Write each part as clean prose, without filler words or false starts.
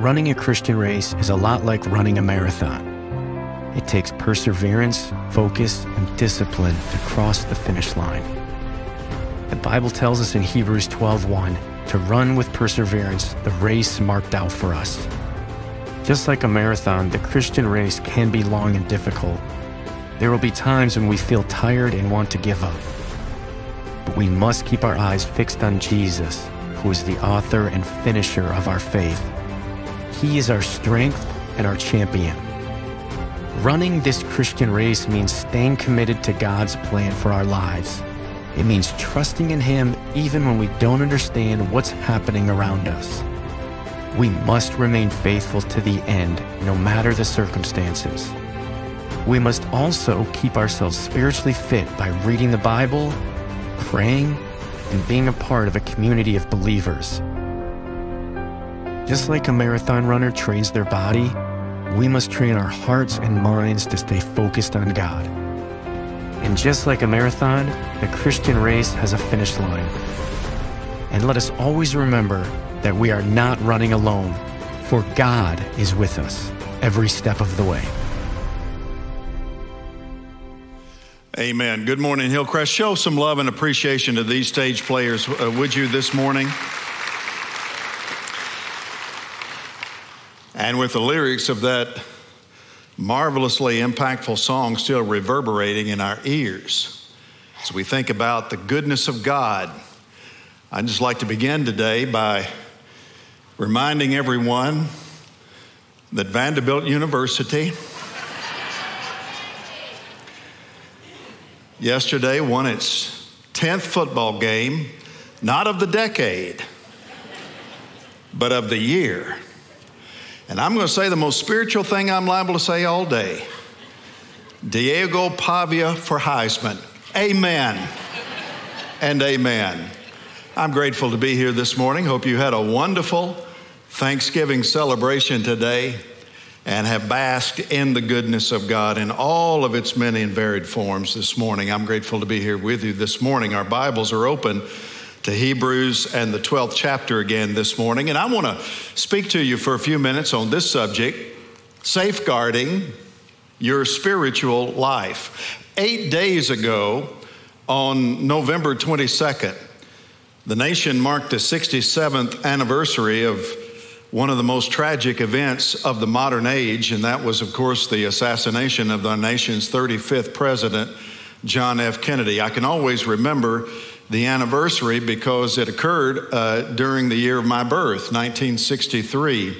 Running a Christian race is a lot like running a marathon. It takes perseverance, focus, and discipline to cross the finish line. The Bible tells us in Hebrews 12:1 to run with perseverance the race marked out for us. Just like a marathon, the Christian race can be long and difficult. There will be times when we feel tired and want to give up. But we must keep our eyes fixed on Jesus, who is the author and finisher of our faith. He is our strength and our champion. Running this Christian race means staying committed to God's plan for our lives. It means trusting in Him even when we don't understand what's happening around us. We must remain faithful to the end, no matter the circumstances. We must also keep ourselves spiritually fit by reading the Bible, praying, and being a part of a community of believers. Just like a marathon runner trains their body, we must train our hearts and minds to stay focused on God. And just like a marathon, the Christian race has a finish line. And let us always remember that we are not running alone, for God is with us every step of the way. Amen. Good morning, Hillcrest. Show some love and appreciation to these stage players, would you, this morning? And with the lyrics of that marvelously impactful song still reverberating in our ears, as we think about the goodness of God, I'd just like to begin today by reminding everyone that Vanderbilt University yesterday won its 10th football game, not of the decade, but of the year. And I'm going to say the most spiritual thing I'm liable to say all day. Diego Pavia for Heisman. Amen and amen. I'm grateful to be here this morning. Hope you had a wonderful Thanksgiving celebration today and have basked in the goodness of God in all of its many and varied forms this morning. I'm grateful to be here with you this morning. Our Bibles are open to Hebrews and the 12th chapter again this morning. And I want to speak to you for a few minutes on this subject, safeguarding your spiritual life. 8 days ago, on November 22nd, the nation marked the 67th anniversary of one of the most tragic events of the modern age, and that was, of course, the assassination of the nation's 35th president, John F. Kennedy. I can always remember the anniversary because it occurred during the year of my birth, 1963,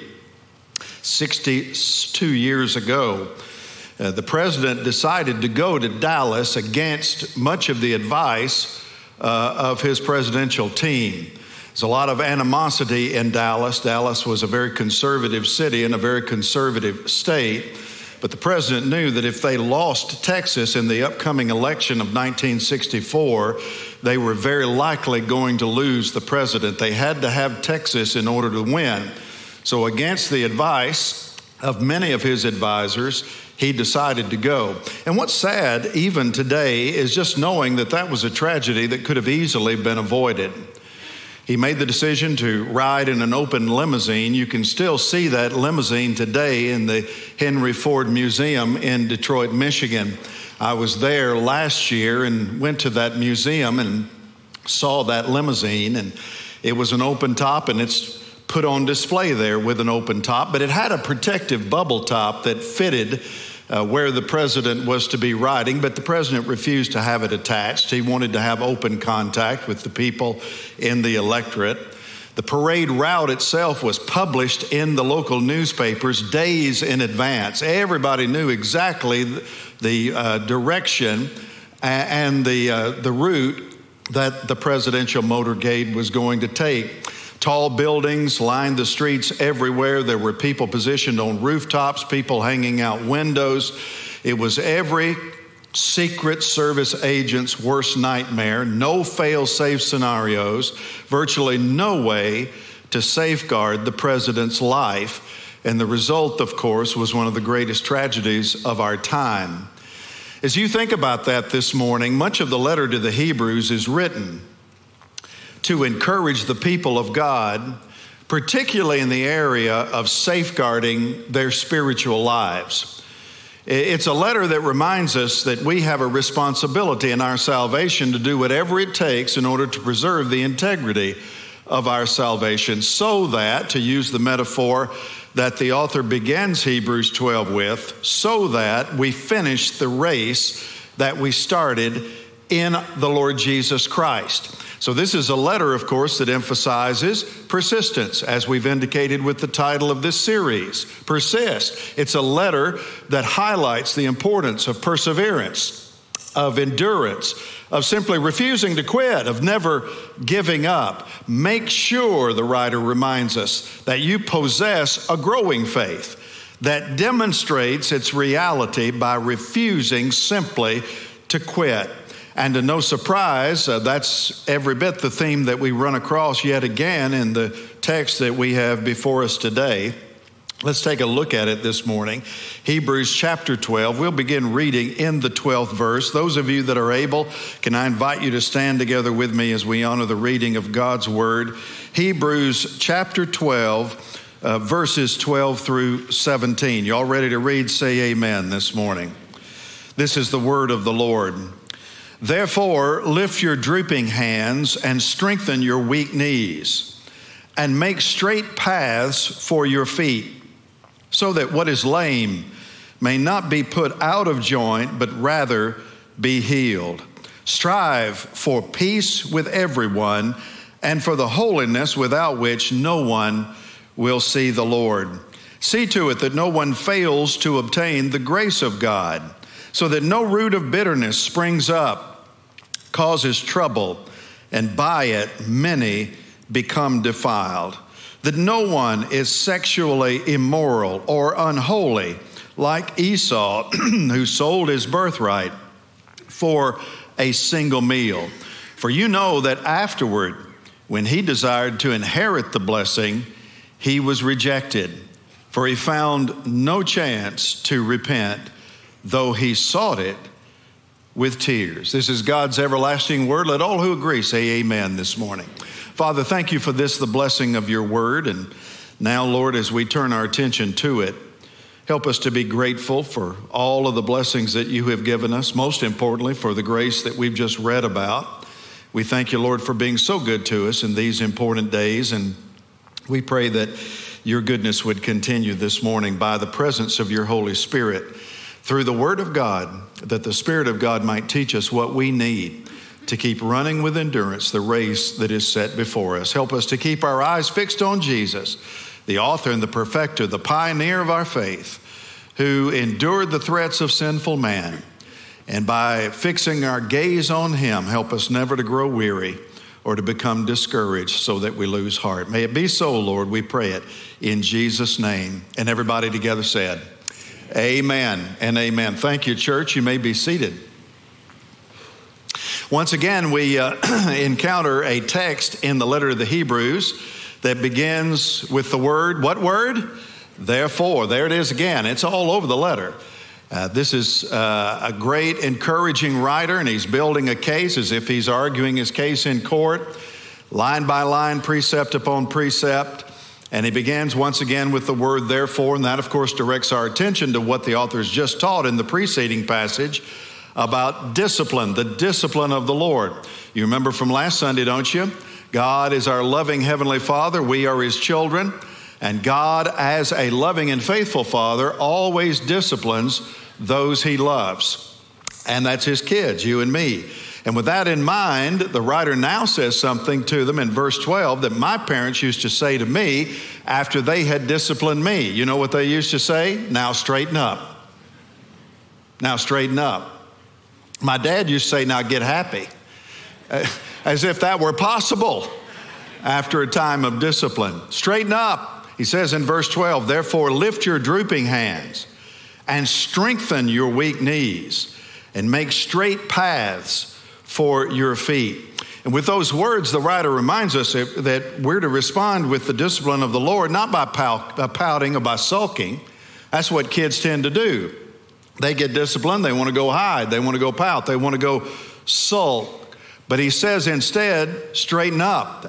62 years ago. The president decided to go to Dallas against much of the advice of his presidential team. There's a lot of animosity in Dallas. Dallas was a very conservative city and a very conservative state. But the president knew that if they lost Texas in the upcoming election of 1964, they were very likely going to lose the president. They had to have Texas in order to win. So against the advice of many of his advisors, he decided to go. And what's sad, even today, is just knowing that that was a tragedy that could have easily been avoided. He made the decision to ride in an open limousine. You can still see that limousine today in the Henry Ford Museum in Detroit, Michigan. I was there last year and went to that museum and saw that limousine, and it was an open top, and it's put on display there with an open top, but it had a protective bubble top that fitted where the president was to be riding, but the president refused to have it attached. He wanted to have open contact with the people in the electorate. The parade route itself was published in the local newspapers days in advance. Everybody knew exactly the direction and the route that the presidential motorcade was going to take. Tall buildings lined the streets everywhere. There were people positioned on rooftops, people hanging out windows. It was every Secret Service agent's worst nightmare. No fail-safe scenarios, virtually no way to safeguard the president's life. And the result, of course, was one of the greatest tragedies of our time. As you think about that this morning, much of the letter to the Hebrews is written to encourage the people of God particularly in the area of safeguarding their spiritual lives. It's a letter that reminds us that we have a responsibility in our salvation to do whatever it takes in order to preserve the integrity of our salvation, so that, to use the metaphor that the author begins Hebrews 12 with, so that we finish the race that we started in the Lord Jesus Christ. So this is a letter, of course, that emphasizes persistence, as we've indicated with the title of this series, Persist. It's a letter that highlights the importance of perseverance, of endurance, of simply refusing to quit, of never giving up. Make sure, the writer reminds us, that you possess a growing faith that demonstrates its reality by refusing simply to quit. And to no surprise, that's every bit the theme that we run across yet again in the text that we have before us today. Let's take a look at it this morning. Hebrews chapter 12. We'll begin reading in the 12th verse. Those of you that are able, can I invite you to stand together with me as we honor the reading of God's Word. Hebrews chapter 12, verses 12 through 17. You all ready to read? Say amen this morning. This is the word of the Lord. Therefore, lift your drooping hands and strengthen your weak knees, and make straight paths for your feet, so that what is lame may not be put out of joint, but rather be healed. Strive for peace with everyone, and for the holiness without which no one will see the Lord. See to it that no one fails to obtain the grace of God, so that no root of bitterness springs up, causes trouble, and by it many become defiled. That no one is sexually immoral or unholy, like Esau, who sold his birthright for a single meal. For you know that afterward, when he desired to inherit the blessing, he was rejected, for he found no chance to repent, though he sought it with tears. This is God's everlasting word. Let all who agree say amen this morning. Father, thank you for this, the blessing of your word. And now, Lord, as we turn our attention to it, help us to be grateful for all of the blessings that you have given us, most importantly for the grace that we've just read about. We thank you, Lord, for being so good to us in these important days. And we pray that your goodness would continue this morning by the presence of your Holy Spirit, through the Word of God, that the Spirit of God might teach us what we need to keep running with endurance the race that is set before us. Help us to keep our eyes fixed on Jesus, the author and the perfecter, the pioneer of our faith, who endured the threats of sinful man. And by fixing our gaze on him, help us never to grow weary or to become discouraged so that we lose heart. May it be so, Lord, we pray it in Jesus' name. And everybody together said, amen and amen. Thank you, church. You may be seated. Once again, we encounter a text in the letter of the Hebrews that begins with the word, what word? Therefore. There it is again. It's all over the letter. This is a great, encouraging writer, and he's building a case as if he's arguing his case in court, line by line, precept upon precept. And he begins once again with the word therefore, and that, of course, directs our attention to what the author's just taught in the preceding passage about discipline, the discipline of the Lord. You remember from last Sunday, don't you? God is our loving Heavenly Father. We are His children. And God, as a loving and faithful Father, always disciplines those He loves. And that's His kids, you and me. And with that in mind, the writer now says something to them in verse 12 that my parents used to say to me after they had disciplined me. You know what they used to say? Now straighten up. Now straighten up. My dad used to say, now get happy. As if that were possible after a time of discipline. Straighten up. He says in verse 12, therefore lift your drooping hands and strengthen your weak knees and make straight paths for your feet. And with those words, the writer reminds us that we're to respond with the discipline of the Lord, not by pouting or by sulking. That's what kids tend to do. They get disciplined, they want to go hide, they want to go pout, they want to go sulk. But he says instead, straighten up.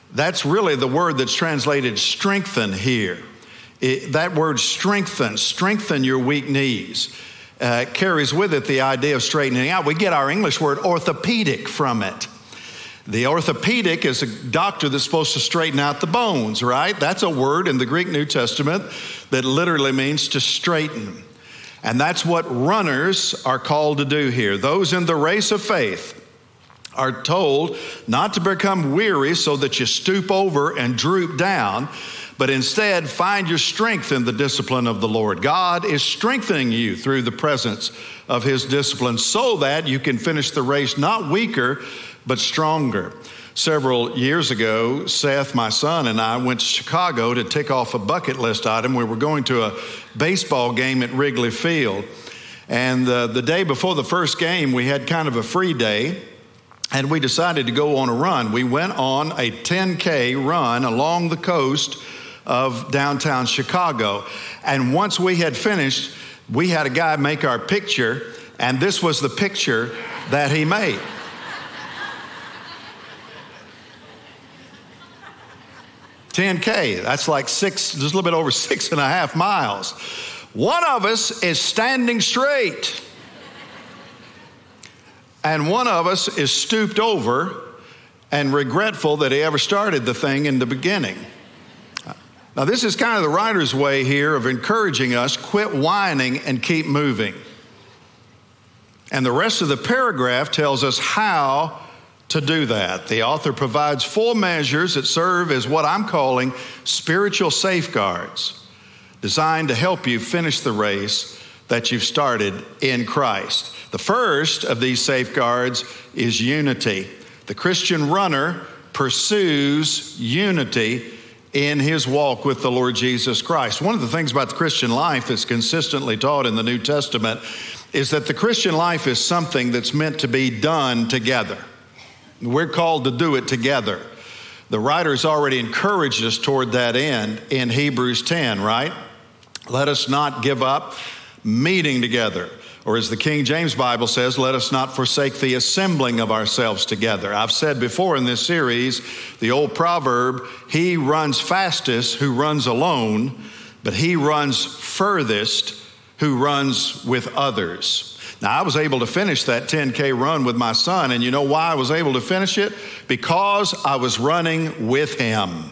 That's really the word that's translated strengthen here. That word strengthen your weak knees, carries with it the idea of straightening out. We get our English word orthopedic from it. The orthopedic is a doctor that's supposed to straighten out the bones, right? That's a word in the Greek New Testament that literally means to straighten. And that's what runners are called to do here. Those in the race of faith are told not to become weary so that you stoop over and droop down, but instead find your strength in the discipline of the Lord. God is strengthening you through the presence of his discipline so that you can finish the race not weaker, but stronger. Several years ago, Seth, my son, and I went to Chicago to tick off a bucket list item. We were going to a baseball game at Wrigley Field. And the day before the first game, we had kind of a free day, and we decided to go on a run. We went on a 10K run along the coast of downtown Chicago. And once we had finished, we had a guy make our picture, and this was the picture that he made. $10K, that's like just a little bit over 6.5 miles. One of us is standing straight, and one of us is stooped over and regretful that he ever started the thing in the beginning. Now, this is kind of the writer's way here of encouraging us, quit whining and keep moving. And the rest of the paragraph tells us how to do that. The author provides 4 measures that serve as what I'm calling spiritual safeguards, designed to help you finish the race that you've started in Christ. The first of these safeguards is unity. The Christian runner pursues unity in his walk with the Lord Jesus Christ. One of the things about the Christian life that's consistently taught in the New Testament is that the Christian life is something that's meant to be done together. We're called to do it together. The writer's already encouraged us toward that end in Hebrews 10, right? Let us not give up meeting together. Or as the King James Bible says, let us not forsake the assembling of ourselves together. I've said before in this series, the old proverb, he runs fastest who runs alone, but he runs furthest who runs with others. Now, I was able to finish that 10K run with my son, and you know why I was able to finish it? Because I was running with him.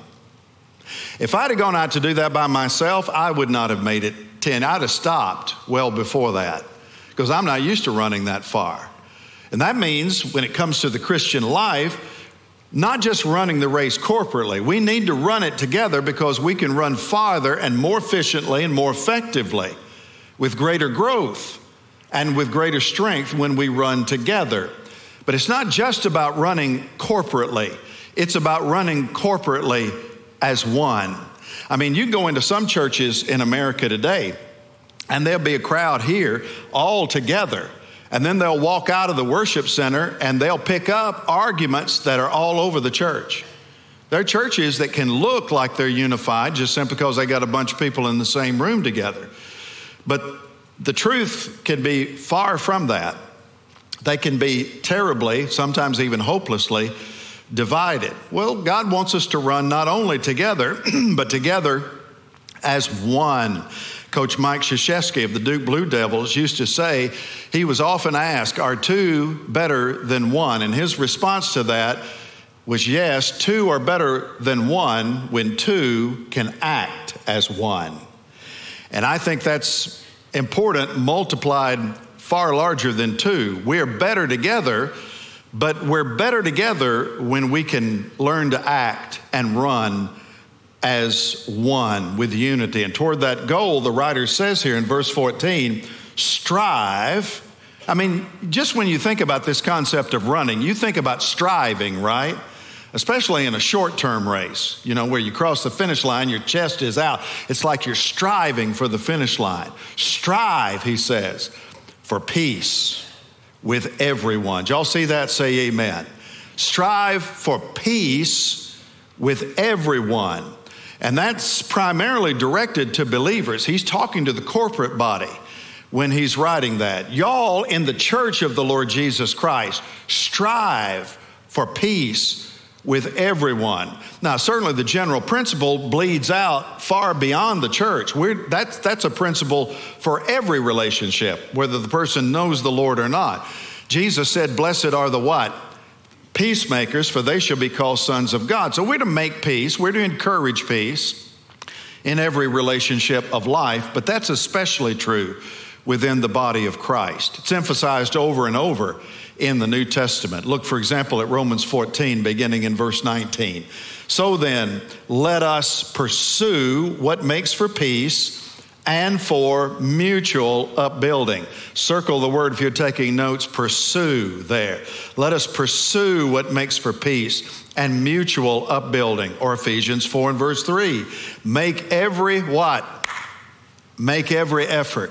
If I'd have gone out to do that by myself, I would not have made it 10. I'd have stopped well before that, because I'm not used to running that far. And that means when it comes to the Christian life, not just running the race corporately, we need to run it together because we can run farther and more efficiently and more effectively with greater growth and with greater strength when we run together. But it's not just about running corporately. It's about running corporately as one. I mean, you go into some churches in America today, and there'll be a crowd here all together. And then they'll walk out of the worship center and they'll pick up arguments that are all over the church. There are churches that can look like they're unified just simply because they got a bunch of people in the same room together. But the truth can be far from that. They can be terribly, sometimes even hopelessly, divided. Well, God wants us to run not only together, but together as one. Coach Mike Krzyzewski of the Duke Blue Devils used to say, he was often asked, are 2 better than 1? And his response to that was, yes, 2 are better than 1 when 2 can act as one. And I think that's important, multiplied far larger than 2. We're better together, but we're better together when we can learn to act and run as one with unity. And toward that goal, the writer says here in verse 14, strive. I mean, just when you think about this concept of running, you think about striving, right? Especially in a short-term race, you know, where you cross the finish line, your chest is out. It's like you're striving for the finish line. Strive, he says, for peace with everyone. Did y'all see that? Say amen. Strive for peace with everyone. And that's primarily directed to believers. He's talking to the corporate body when he's writing that. Y'all in the church of the Lord Jesus Christ, strive for peace with everyone. Now, certainly the general principle bleeds out far beyond the church. That's a principle for every relationship, whether the person knows the Lord or not. Jesus said, blessed are the what? Peacemakers, for they shall be called sons of God. So we're to make peace. We're to encourage peace in every relationship of life, but that's especially true within the body of Christ. It's emphasized over and over in the New Testament. Look, for example, at Romans 14, beginning in verse 19. So then, let us pursue what makes for peace and for mutual upbuilding. Circle the word, if you're taking notes, pursue there. Let us pursue what makes for peace and mutual upbuilding. Or Ephesians 4 and verse 3. Make every what? Make every effort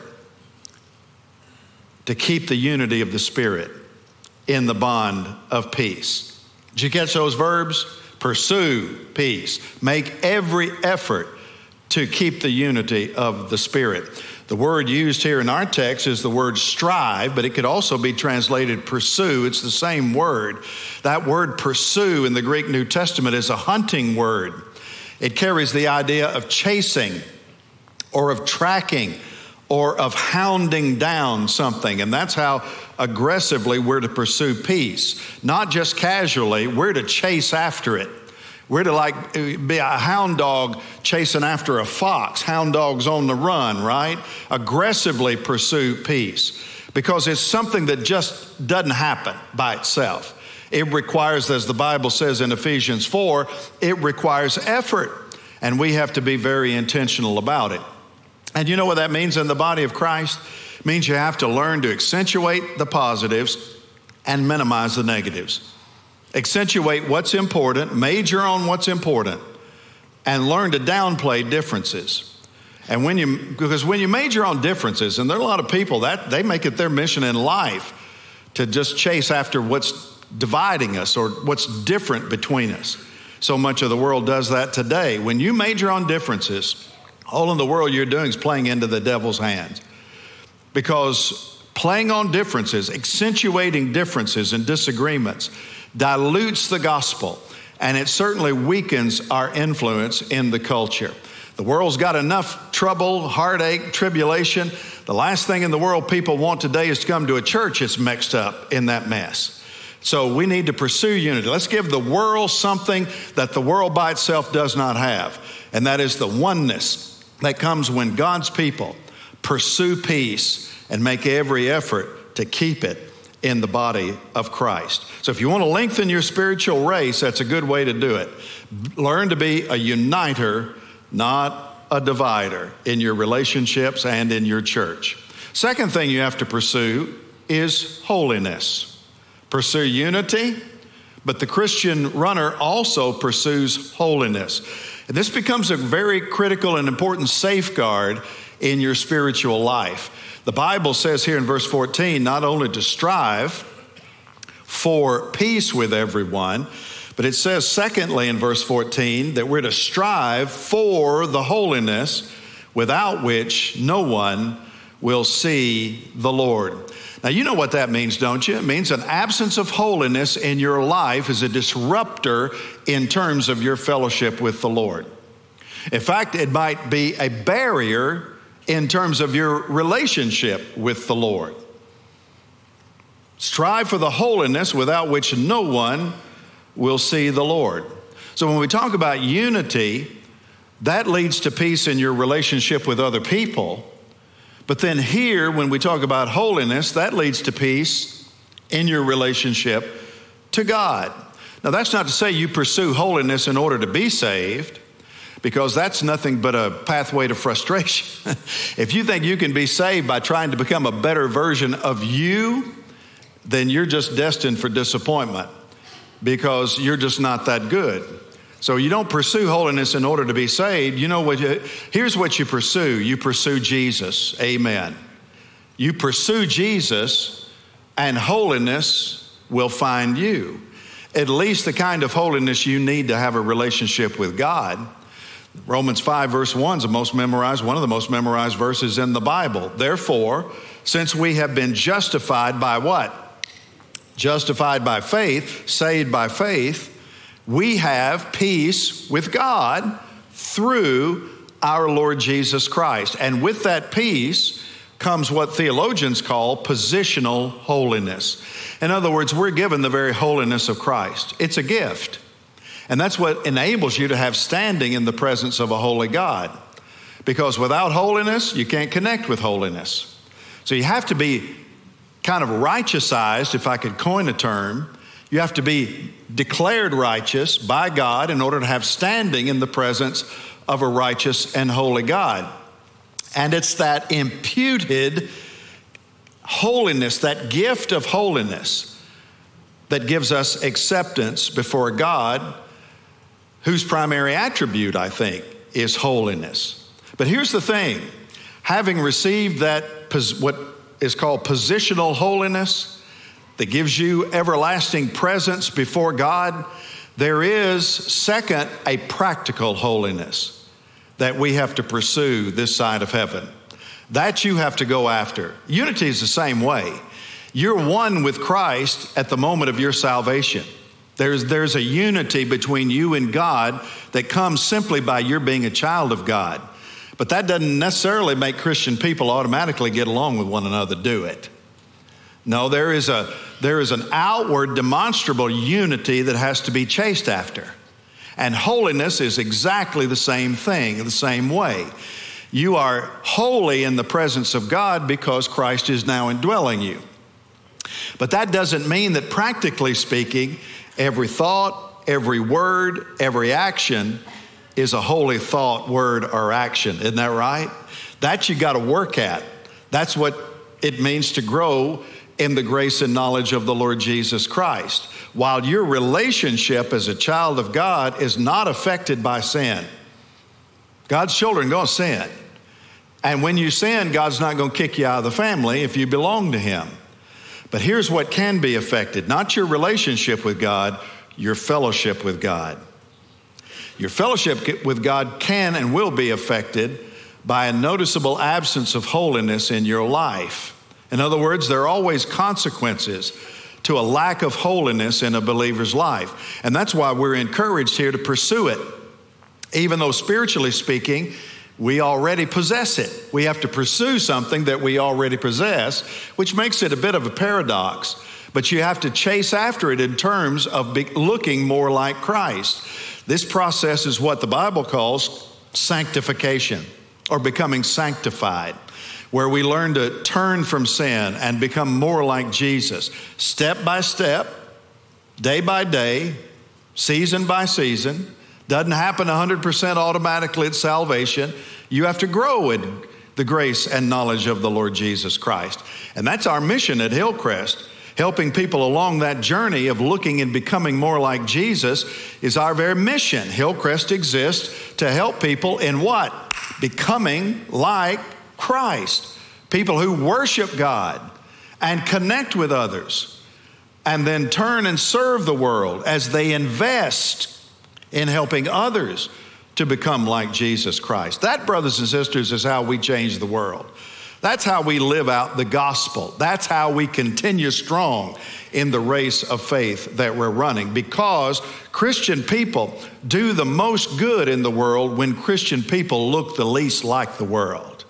to keep the unity of the Spirit in the bond of peace. Did you catch those verbs? Pursue peace. Make every effort to keep the unity of the Spirit. The word used here in our text is the word strive, but it could also be translated pursue. It's the same word. That word pursue in the Greek New Testament is a hunting word. It carries the idea of chasing or of tracking or of hounding down something. And that's how aggressively we're to pursue peace. Not just casually, we're to chase after it. We're to be a hound dog chasing after a fox. Hound dog's on the run, right? Aggressively pursue peace because it's something that just doesn't happen by itself. It requires, as the Bible says in Ephesians 4, it requires effort, and we have to be very intentional about it. And you know what that means in the body of Christ? It means you have to learn to accentuate the positives and minimize the negatives. Accentuate what's important, major on what's important, and learn to downplay differences. And because when you major on differences, and there are a lot of people that they make it their mission in life to just chase after what's dividing us or what's different between us. So much of the world does that today. When you major on differences, all in the world you're doing is playing into the devil's hands. Because playing on differences, accentuating differences and disagreements, dilutes the gospel, and it certainly weakens our influence in the culture. The world's got enough trouble, heartache, tribulation. The last thing in the world people want today is to come to a church that's mixed up in that mess. So we need to pursue unity. Let's give the world something that the world by itself does not have, and that is the oneness that comes when God's people pursue peace and make every effort to keep it in the body of Christ. So if you want to lengthen your spiritual race, that's a good way to do it. Learn to be a uniter, not a divider in your relationships and in your church. Second thing you have to pursue is holiness. Pursue unity, but the Christian runner also pursues holiness. And this becomes a very critical and important safeguard in your spiritual life. The Bible says here in verse 14, not only to strive for peace with everyone, but it says secondly in verse 14 that we're to strive for the holiness without which no one will see the Lord. Now, you know what that means, don't you? It means an absence of holiness in your life is a disruptor in terms of your fellowship with the Lord. In fact, it might be a barrier in terms of your relationship with the Lord. Strive for the holiness without which no one will see the Lord. So when we talk about unity, that leads to peace in your relationship with other people. But then here, when we talk about holiness, that leads to peace in your relationship to God. Now, that's not to say you pursue holiness in order to be saved, because that's nothing but a pathway to frustration. If you think you can be saved by trying to become a better version of you, then you're just destined for disappointment because you're just not that good. So you don't pursue holiness in order to be saved. You know what? Here's what you pursue. You pursue Jesus. Amen. You pursue Jesus, and holiness will find you. At least the kind of holiness you need to have a relationship with God. Romans 5 verse 1 is one of the most memorized verses in the Bible. Therefore, since we have been justified by what? Justified by faith, saved by faith, We have peace with God through our Lord Jesus Christ. And with that peace comes what theologians call positional holiness. In other words, we're given the very holiness of Christ. It's a gift. And that's what enables you to have standing in the presence of a holy God. Because without holiness, you can't connect with holiness. So you have to be kind of righteousized, if I could coin a term. You have to be declared righteous by God in order to have standing in the presence of a righteous and holy God. And it's that imputed holiness, that gift of holiness, that gives us acceptance before God, whose primary attribute, I think, is holiness. But here's the thing. Having received that, what is called positional holiness, that gives you everlasting presence before God, there is, second, a practical holiness that we have to pursue this side of heaven. That you have to go after. Unity is the same way. You're one with Christ at the moment of your salvation. There's a unity between you and God that comes simply by your being a child of God. But that doesn't necessarily make Christian people automatically get along with one another, do it? No, there is an outward demonstrable unity that has to be chased after. And holiness is exactly the same thing, the same way. You are holy in the presence of God because Christ is now indwelling you. But that doesn't mean that, practically speaking, every thought, every word, every action is a holy thought, word, or action. Isn't that right? That you got to work at. That's what it means to grow in the grace and knowledge of the Lord Jesus Christ. While your relationship as a child of God is not affected by sin. God's children are going to sin. And when you sin, God's not going to kick you out of the family if you belong to Him. But here's what can be affected. Not your relationship with God, your fellowship with God. Your fellowship with God can and will be affected by a noticeable absence of holiness in your life. In other words, there are always consequences to a lack of holiness in a believer's life. And that's why we're encouraged here to pursue it. Even though spiritually speaking, we already possess it. We have to pursue something that we already possess, which makes it a bit of a paradox. But you have to chase after it in terms of looking more like Christ. This process is what the Bible calls sanctification, or becoming sanctified, where we learn to turn from sin and become more like Jesus, step by step, day by day, season by season. Doesn't happen 100% automatically at salvation. You have to grow in the grace and knowledge of the Lord Jesus Christ. And that's our mission at Hillcrest. Helping people along that journey of looking and becoming more like Jesus is our very mission. Hillcrest exists to help people in what? Becoming like Christ. People who worship God and connect with others and then turn and serve the world as they invest in helping others to become like Jesus Christ. That, brothers and sisters, is how we change the world. That's how we live out the gospel. That's how we continue strong in the race of faith that we're running, because Christian people do the most good in the world when Christian people look the least like the world.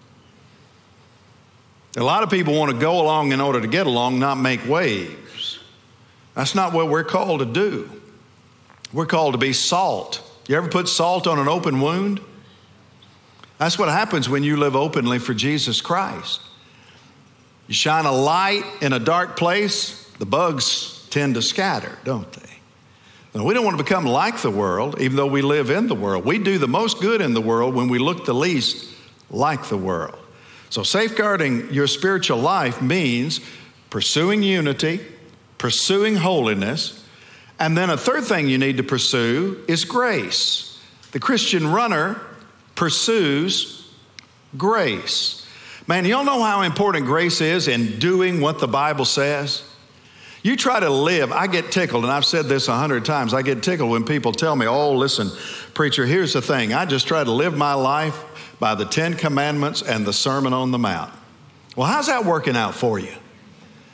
A lot of people want to go along in order to get along, not make waves. That's not what we're called to do. We're called to be salt. You ever put salt on an open wound? That's what happens when you live openly for Jesus Christ. You shine a light in a dark place, the bugs tend to scatter, don't they? Now, we don't want to become like the world, even though we live in the world. We do the most good in the world when we look the least like the world. So safeguarding your spiritual life means pursuing unity, pursuing holiness, and then a third thing you need to pursue is grace. The Christian runner pursues grace. Man, y'all know how important grace is in doing what the Bible says? You try to live, I get tickled, and I've said this 100 times, I get tickled when people tell me, oh, listen, preacher, here's the thing. I just try to live my life by the 10 Commandments and the Sermon on the Mount. Well, how's that working out for you?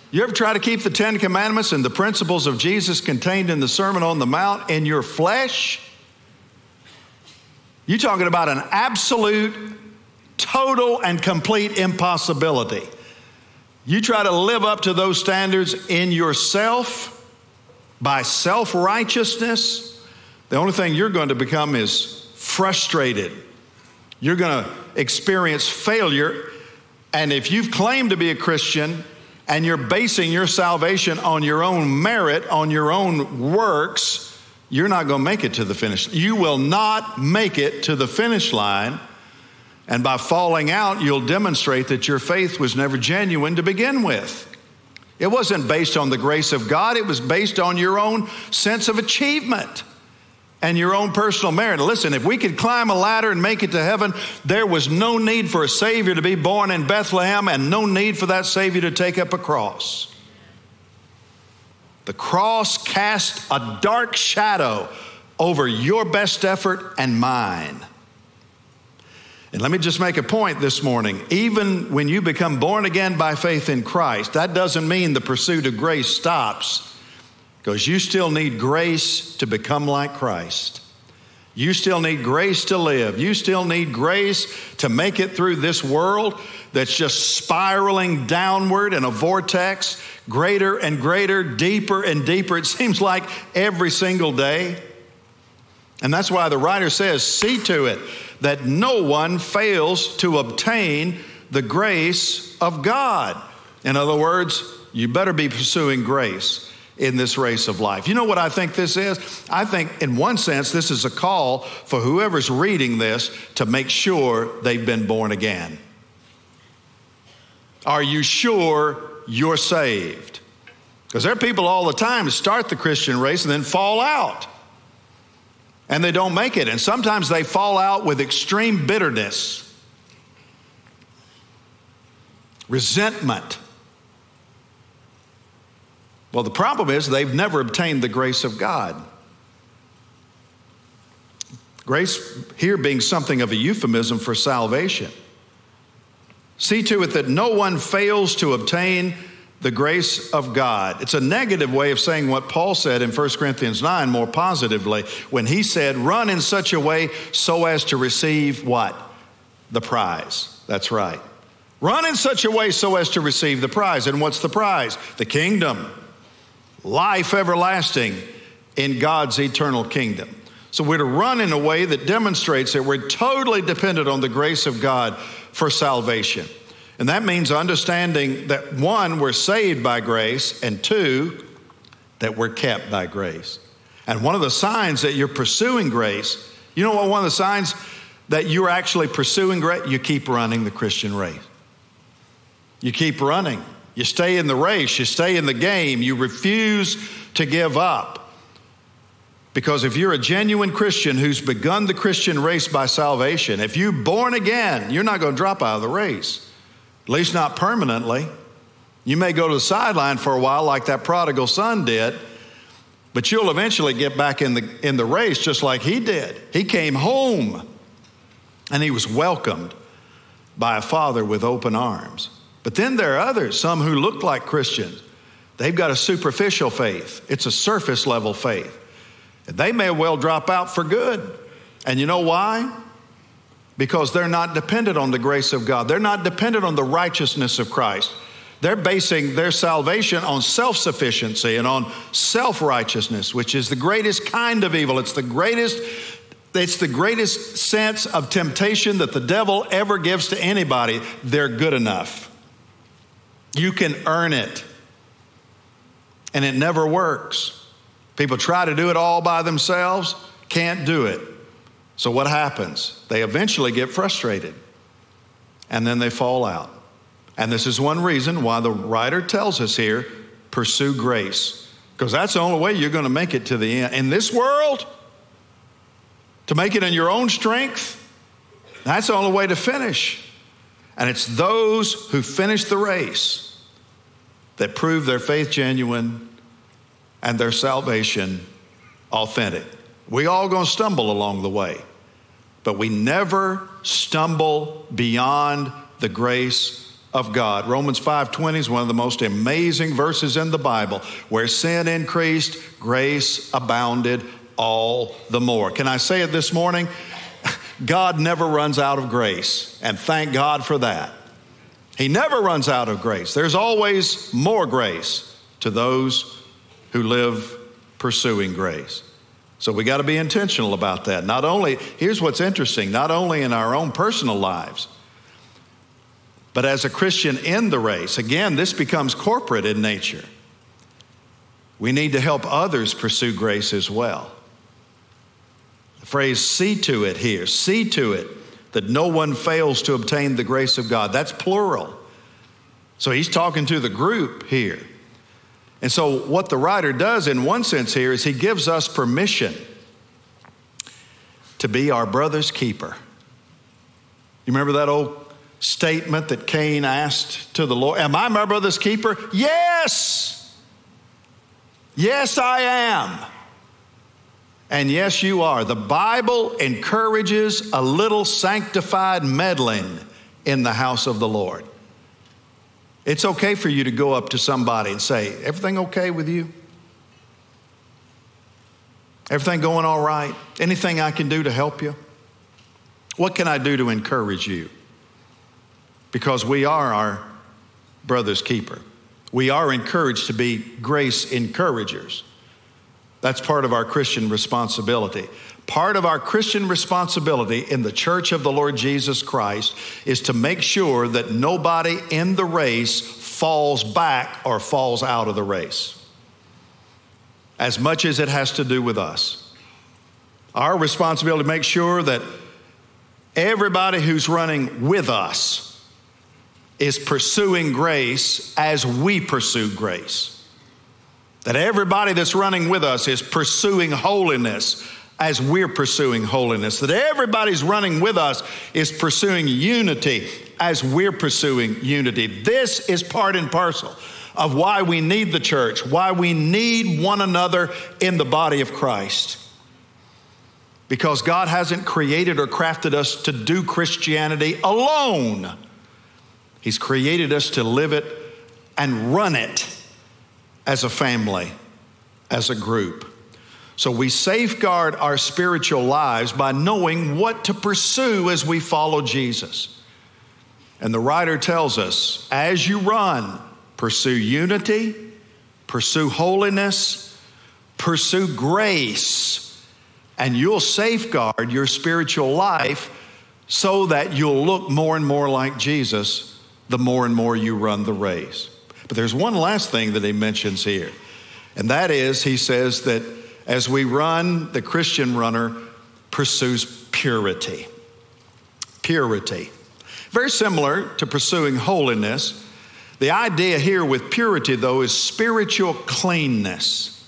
You ever try to keep the Ten Commandments and the principles of Jesus contained in the Sermon on the Mount in your flesh? You're talking about an absolute, total, and complete impossibility. You try to live up to those standards in yourself by self-righteousness, the only thing you're going to become is frustrated. You're going to experience failure. And if you've claimed to be a Christian and you're basing your salvation on your own merit, on your own works, you're not going to make it to the finish. You will not make it to the finish line. And by falling out, you'll demonstrate that your faith was never genuine to begin with. It wasn't based on the grace of God. It was based on your own sense of achievement and your own personal merit. Listen, if we could climb a ladder and make it to heaven, there was no need for a Savior to be born in Bethlehem and no need for that Savior to take up a cross. The cross cast a dark shadow over your best effort and mine. And let me just make a point this morning. Even when you become born again by faith in Christ, that doesn't mean the pursuit of grace stops, because you still need grace to become like Christ. You still need grace to live. You still need grace to make it through this world that's just spiraling downward in a vortex, greater and greater, deeper and deeper. It seems like every single day. And that's why the writer says, see to it that no one fails to obtain the grace of God. In other words, you better be pursuing grace in this race of life. You know what I think this is? I think in one sense, this is a call for whoever's reading this to make sure they've been born again. Are you sure you're saved? Because there are people all the time who start the Christian race and then fall out. And they don't make it. And sometimes they fall out with extreme bitterness, resentment. Well, the problem is they've never obtained the grace of God. Grace here being something of a euphemism for salvation. See to it that no one fails to obtain the grace of God. It's a negative way of saying what Paul said in 1 Corinthians 9 more positively when he said, run in such a way so as to receive what? The prize. That's right. Run in such a way so as to receive the prize. And what's the prize? The kingdom. Life everlasting in God's eternal kingdom. So we're to run in a way that demonstrates that we're totally dependent on the grace of God for salvation. And that means understanding that one, we're saved by grace, and two, that we're kept by grace. And one of the signs that you're pursuing grace, you know what one of the signs that you're actually pursuing grace? You keep running the Christian race. You keep running. You stay in the race. You stay in the game. You refuse to give up. Because if you're a genuine Christian who's begun the Christian race by salvation, if you're born again, you're not going to drop out of the race. At least not permanently. You may go to the sideline for a while like that prodigal son did, but you'll eventually get back in the race just like he did. He came home and he was welcomed by a father with open arms. But then there are others, some who look like Christians. They've got a superficial faith. It's a surface level faith. And they may well drop out for good. And you know why? Because they're not dependent on the grace of God. They're not dependent on the righteousness of Christ. They're basing their salvation on self-sufficiency and on self-righteousness, which is the greatest kind of evil. It's the greatest sense of temptation that the devil ever gives to anybody. They're good enough. You can earn it. And it never works. People try to do it all by themselves, can't do it. So what happens? They eventually get frustrated and then they fall out. And this is one reason why the writer tells us here, pursue grace. Because that's the only way you're going to make it to the end. In this world, to make it in your own strength, that's the only way to finish. And it's those who finish the race that prove their faith genuine and their salvation authentic. We all going to stumble along the way, but we never stumble beyond the grace of God. Romans 5:20 is one of the most amazing verses in the Bible. Where sin increased, grace abounded all the more. Can I say it this morning? God never runs out of grace, and thank God for that. He never runs out of grace. There's always more grace to those who live pursuing grace. So we got to be intentional about that. Not only, here's what's interesting, not only in our own personal lives, but as a Christian in the race. Again, this becomes corporate in nature. We need to help others pursue grace as well. The phrase see to it here, see to it that no one fails to obtain the grace of God. That's plural. So he's talking to the group here. And so what the writer does in one sense here is he gives us permission to be our brother's keeper. You remember that old statement that Cain asked to the Lord, am I my brother's keeper? Yes. Yes, I am. And yes, you are. The Bible encourages a little sanctified meddling in the house of the Lord. It's okay for you to go up to somebody and say, everything okay with you? Everything going all right? Anything I can do to help you? What can I do to encourage you? Because we are our brother's keeper. We are encouraged to be grace encouragers. That's part of our Christian responsibility. Part of our Christian responsibility in the church of the Lord Jesus Christ is to make sure that nobody in the race falls back or falls out of the race, as much as it has to do with us. Our responsibility to make sure that everybody who's running with us is pursuing grace as we pursue grace. That everybody that's running with us is pursuing holiness as we're pursuing holiness. That everybody's running with us is pursuing unity as we're pursuing unity. This is part and parcel of why we need the church, why we need one another in the body of Christ. Because God hasn't created or crafted us to do Christianity alone. He's created us to live it and run it as a family, as a group. So we safeguard our spiritual lives by knowing what to pursue as we follow Jesus. And the writer tells us, as you run, pursue unity, pursue holiness, pursue grace, and you'll safeguard your spiritual life so that you'll look more and more like Jesus the more and more you run the race. But there's one last thing that he mentions here, and that is, he says that as we run, the Christian runner pursues purity. Purity. Very similar to pursuing holiness. The idea here with purity, though, is spiritual cleanness.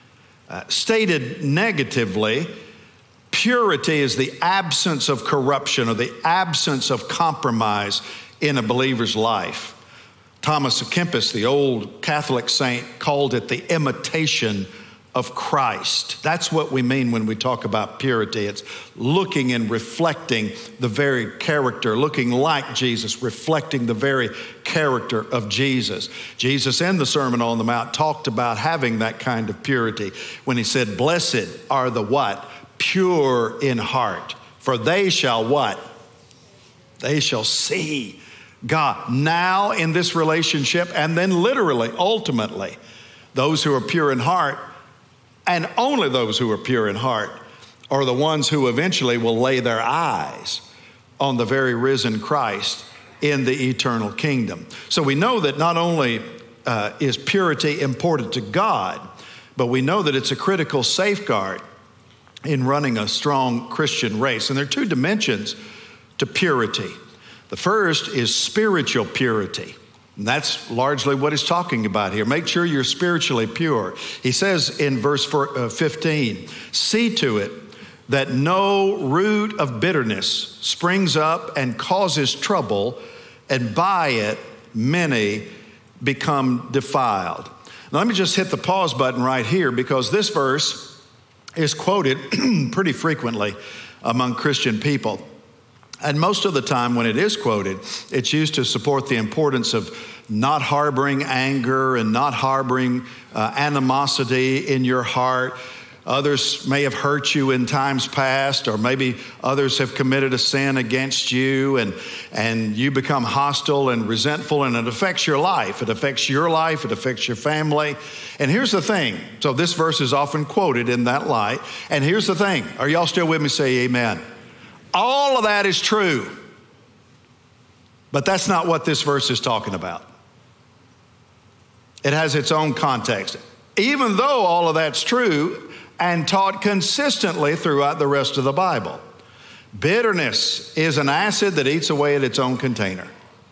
Stated negatively, purity is the absence of corruption or the absence of compromise in a believer's life. Thomas à Kempis, the old Catholic saint, called it the imitation of Christ. That's what we mean when we talk about purity. It's looking and reflecting the very character, looking like Jesus, reflecting the very character of Jesus. Jesus in the Sermon on the Mount talked about having that kind of purity when he said, blessed are the what? Pure in heart, for they shall what? They shall see God. Now in this relationship, and then literally, ultimately, those who are pure in heart, and only those who are pure in heart, are the ones who eventually will lay their eyes on the very risen Christ in the eternal kingdom. So we know that not only is purity important to God, but we know that it's a critical safeguard in running a strong Christian race. And there are two dimensions to purity. The first is spiritual purity. And that's largely what he's talking about here. Make sure you're spiritually pure. He says in verse 15, see to it that no root of bitterness springs up and causes trouble, and by it many become defiled. Now, let me just hit the pause button right here, because this verse is quoted pretty frequently among Christian people. And most of the time when it is quoted, it's used to support the importance of not harboring anger and not harboring animosity in your heart. Others may have hurt you in times past, or maybe others have committed a sin against you, and you become hostile and resentful, and it affects your life. It affects your life. It affects your family. And here's the thing. So this verse is often quoted in that light. And here's the thing. Are y'all still with me? Say amen. All of that is true. But that's not what this verse is talking about. It has its own context. Even though all of that's true and taught consistently throughout the rest of the Bible, bitterness is an acid that eats away at its own container.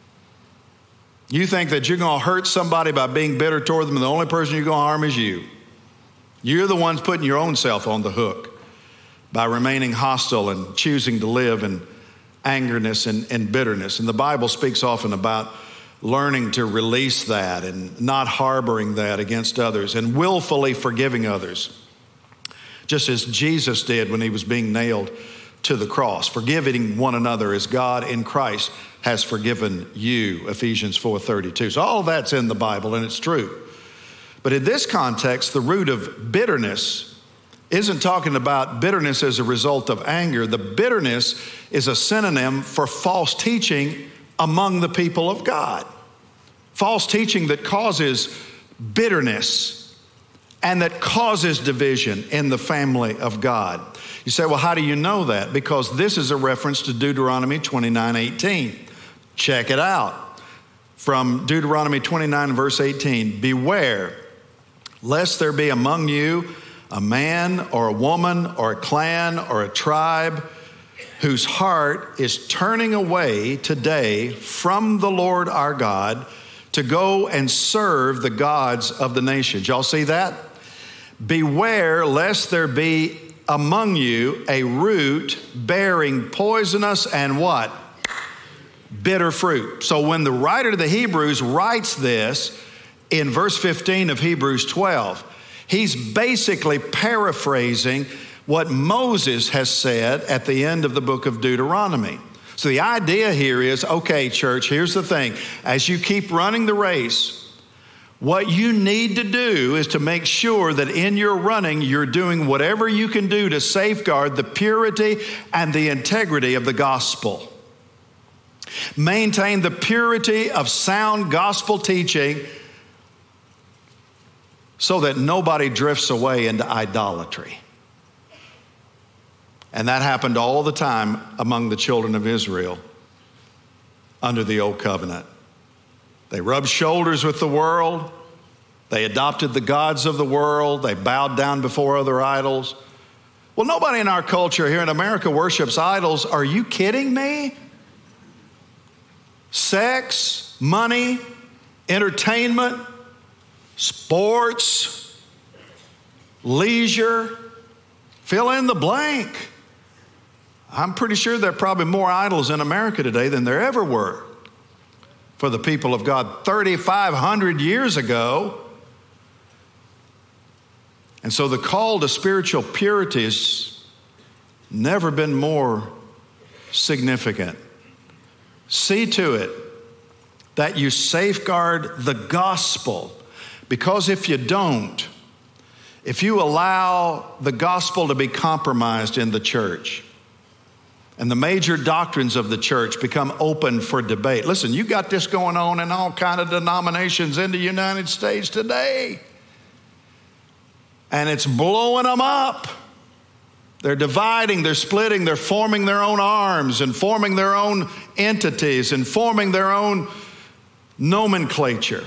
You think that you're going to hurt somebody by being bitter toward them, and the only person you're going to harm is you. You're the ones putting your own self on the hook by remaining hostile and choosing to live in angerness and bitterness. And the Bible speaks often about learning to release that and not harboring that against others and willfully forgiving others, just as Jesus did when he was being nailed to the cross, forgiving one another as God in Christ has forgiven you, Ephesians 4:32. So all of that's in the Bible, and it's true. But in this context, the root of bitterness isn't talking about bitterness as a result of anger. The bitterness is a synonym for false teaching among the people of God. False teaching that causes bitterness and that causes division in the family of God. You say, well, how do you know that? Because this is a reference to Deuteronomy 29:18. Check it out. From Deuteronomy 29, verse 18, beware, lest there be among you a man or a woman or a clan or a tribe whose heart is turning away today from the Lord our God to go and serve the gods of the nations. Y'all see that? Beware lest there be among you a root bearing poisonous and what? Bitter fruit. So when the writer to the Hebrews writes this in verse 15 of Hebrews 12, he's basically paraphrasing what Moses has said at the end of the book of Deuteronomy. So the idea here is, okay, church, here's the thing. As you keep running the race, what you need to do is to make sure that in your running, you're doing whatever you can do to safeguard the purity and the integrity of the gospel. Maintain the purity of sound gospel teaching so that nobody drifts away into idolatry. And that happened all the time among the children of Israel under the old covenant. They rubbed shoulders with the world. They adopted the gods of the world. They bowed down before other idols. Well, nobody in our culture here in America worships idols. Are you kidding me? Sex, money, entertainment, sports, leisure, fill in the blank. I'm pretty sure there are probably more idols in America today than there ever were for the people of God 3,500 years ago. And so the call to spiritual purity has never been more significant. See to it that you safeguard the gospel, because if you don't, if you allow the gospel to be compromised in the church and the major doctrines of the church become open for debate. Listen, you got this going on in all kind of denominations in the United States today, and it's blowing them up. They're dividing, they're splitting, they're forming their own arms and forming their own entities and forming their own nomenclature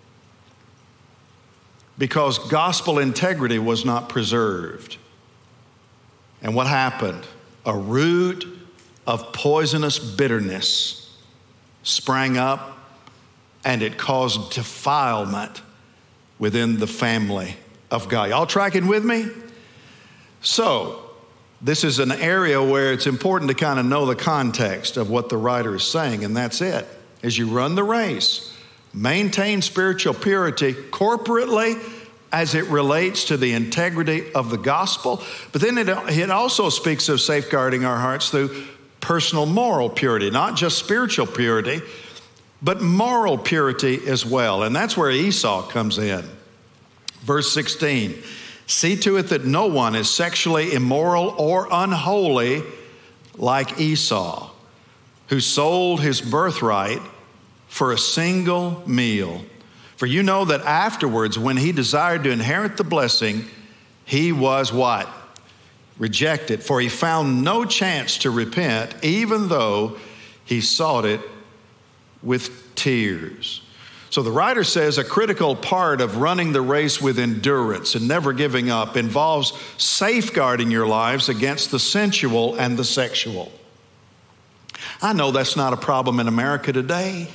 because gospel integrity was not preserved. And what happened? A root of poisonous bitterness sprang up, and it caused defilement within the family of God. Y'all tracking with me? So, this is an area where it's important to kind of know the context of what the writer is saying, and that's it. As you run the race, maintain spiritual purity corporately as it relates to the integrity of the gospel, but then it also speaks of safeguarding our hearts through personal moral purity, not just spiritual purity, but moral purity as well. And that's where Esau comes in. Verse 16, see to it that no one is sexually immoral or unholy like Esau, who sold his birthright for a single meal. For you know that afterwards, when he desired to inherit the blessing, he was what? Rejected. For he found no chance to repent, even though he sought it with tears. So the writer says a critical part of running the race with endurance and never giving up involves safeguarding your lives against the sensual and the sexual. I know that's not a problem in America today.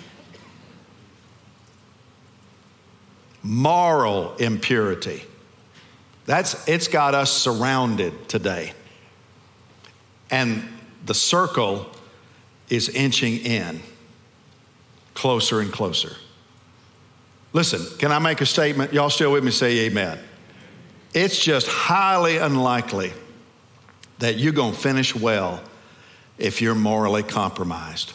Moral impurity. It's got us surrounded today. And the circle is inching in closer and closer. Listen, can I make a statement? Y'all still with me? Say amen. It's just highly unlikely that you're going to finish well if you're morally compromised.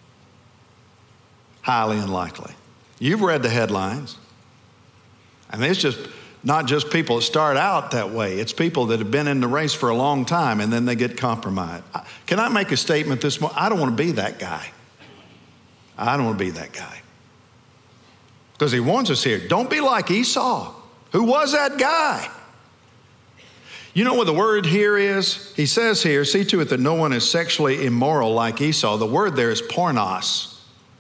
Highly unlikely. You've read the headlines. I mean, it's just not just people that start out that way. It's people that have been in the race for a long time and then they get compromised. Can I make a statement this morning? I don't want to be that guy. I don't want to be that guy. Because he warns us here, don't be like Esau. Who was that guy? You know what the word here is? He says here, see to it that no one is sexually immoral like Esau. The word there is pornos.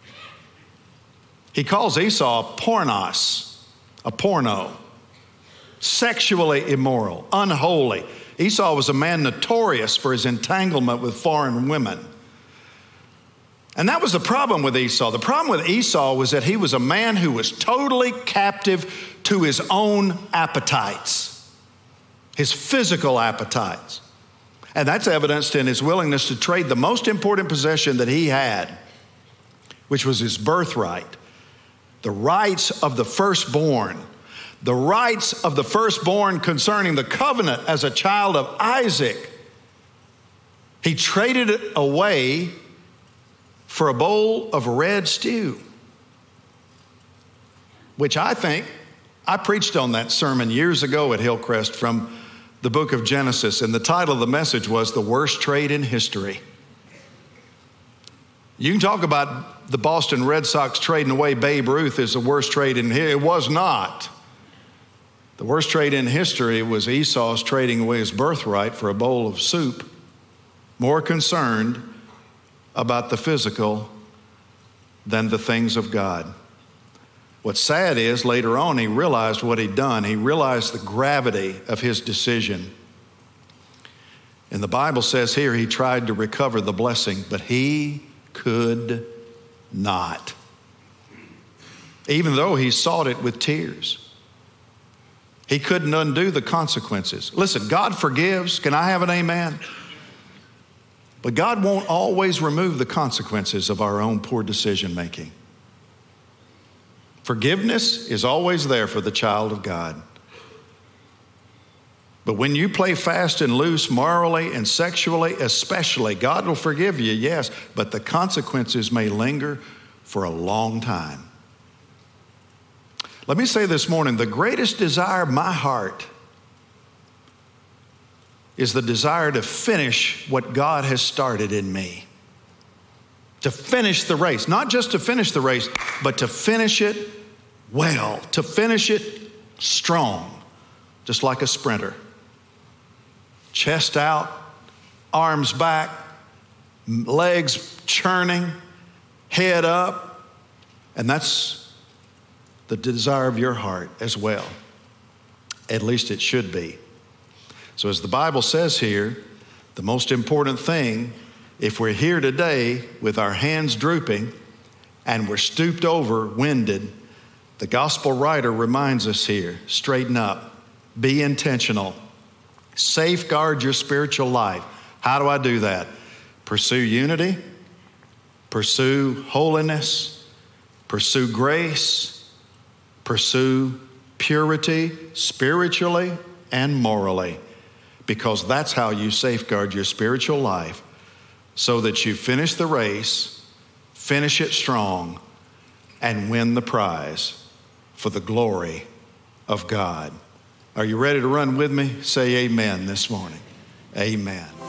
He calls Esau pornos, a porno. Sexually immoral, unholy. Esau was a man notorious for his entanglement with foreign women. And that was the problem with Esau. The problem with Esau was that he was a man who was totally captive to his own appetites, his physical appetites. And that's evidenced in his willingness to trade the most important possession that he had, which was his birthright, the rights of the firstborn. The rights of the firstborn concerning the covenant as a child of Isaac. He traded it away for a bowl of red stew, which I preached on that sermon years ago at Hillcrest from the book of Genesis, and the title of the message was The Worst Trade in History. You can talk about the Boston Red Sox trading away Babe Ruth as the worst trade in history. It was not. The worst trade in history was Esau's trading away his birthright for a bowl of soup, more concerned about the physical than the things of God. What's sad is later on he realized what he'd done. He realized the gravity of his decision. And the Bible says here he tried to recover the blessing, but he could not, even though he sought it with tears. He couldn't undo the consequences. Listen, God forgives. Can I have an amen? But God won't always remove the consequences of our own poor decision making. Forgiveness is always there for the child of God. But when you play fast and loose morally and sexually especially, God will forgive you, yes, but the consequences may linger for a long time. Let me say this morning, the greatest desire of my heart is the desire to finish what God has started in me. To finish the race, not just to finish the race, but to finish it well, to finish it strong, just like a sprinter. Chest out, arms back, legs churning, head up, and that's the desire of your heart as well. At least it should be. So as the Bible says here, the most important thing, if we're here today with our hands drooping and we're stooped over, winded, the gospel writer reminds us here, straighten up, be intentional, safeguard your spiritual life. How do I do that? Pursue unity, pursue holiness, pursue grace, pursue purity spiritually and morally, because that's how you safeguard your spiritual life so that you finish the race, finish it strong, and win the prize for the glory of God. Are you ready to run with me? Say amen this morning. Amen.